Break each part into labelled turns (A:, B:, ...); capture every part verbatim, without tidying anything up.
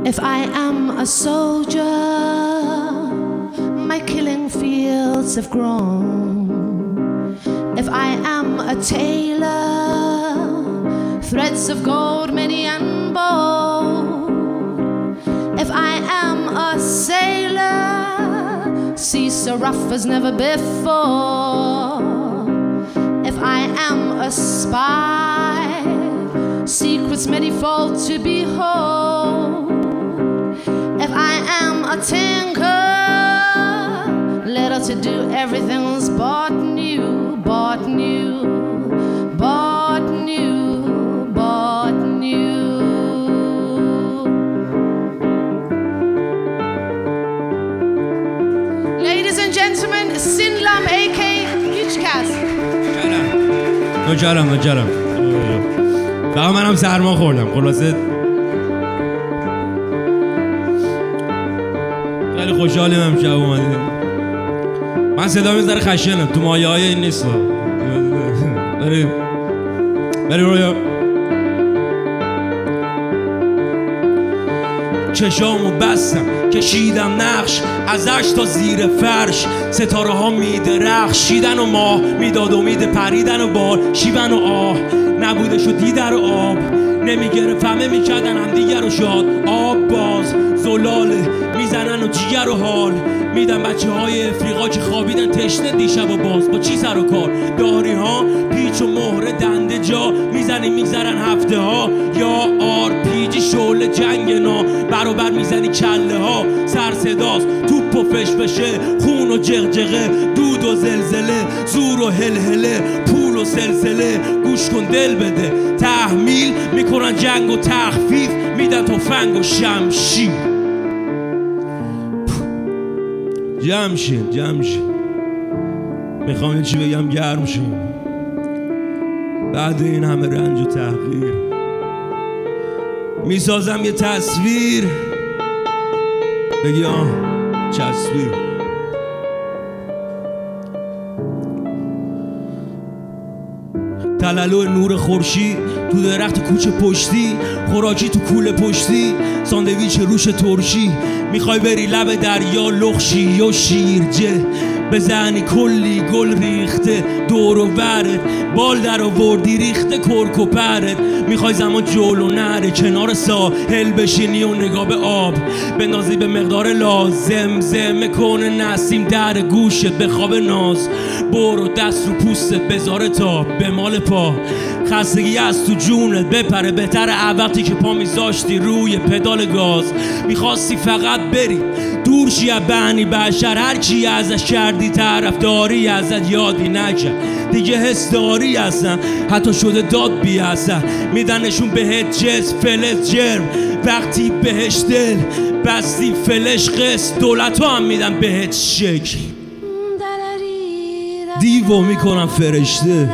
A: If I am a soldier, my killing fields have grown. If I am a tailor, threads of gold many and bold. If I am a sailor, seas so rough as never before. If I am a spy, secrets manifold to behold. If I am a tinker, little to do, everything's bought new, bought new, bought new, bought new. Ladies and gentlemen, Sinlam aka Hüçkaz.
B: نوچرم نوچرم فقط منم سرما خوردم. خلاصه خیلی خوشحالیم امشب اومدیم. من صدا میذاره خشنم تو مایه های این نیست. بریم بریم رویا. چشامو بستم کشیدم نقش ازش تا زیر فرش. ستاره ها میدرخشیدن و ماه میداد امید پریدن و بال شیون و آه نبوده شد دیدر و آب نمیگرفت همه میکردن هم دیگر رو شاد. آب باز زلاله میزنن و جیگر و حال میدن بچه های افریقا که خوابیدن تشنه دیشب و باز با چی سر و کار. داری ها پیچ و مهره دنده جا میزنی میگذرن هفته ها. یا آر پیجی شعله جنگ نا برابر میزنی کله ها. سر صداست توپ و فشفشه خون و جغجغه دود و زلزله زور و هلهله پول و سلسله. گوش کن دل بده تحمیل میکنن جنگ و تخفیف میدن تفنگ و شمشیر. جمع شین جمع شین میخوام یه چی بگم گرم شین. بعد این همه رنج و تحقیر میسازم یه تصویر بگی آه چسبیر. تلالو نور خورشید تو درخت کوچه پشتی خوراکی تو کوله پشتی ساندویچ روش ترشی. میخوای بری لب دریا لخشی یا شیرجه بزنی کلی گل ریخته دور و برت بال در آوردی ریخته کرک و پرت. میخوای زمان جلو نره کنار ساحل بشینی و نگاه به آب بندازی به مقدار لازم زمه کنه نسیم در گوشت به خواب ناز. برو دست رو پوستت بذاره تا به مال پا خستگی از تو جونت بپره بهتره وقتی که پا میذاشتی روی پدال گاز. میخواستی فقط بری دور شی از بنی بشر هر چی ازش کردی طرفداری ازت یادی نکرد دیگه حس داری هستن حتی شده داد بی اثر میدنشون بهت جس فلز جرم وقتی بهش دل بستی فلش قص دولت ها هم میدن بهت شکل دیو میکنن فرشته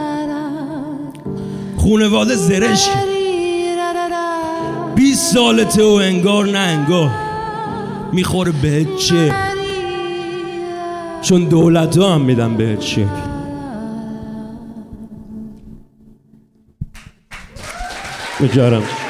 B: خونواده زرش بیست سالته و انگار نه انگار میخوره بهت چه چون دولت ها هم میدن بهت چه. بجارم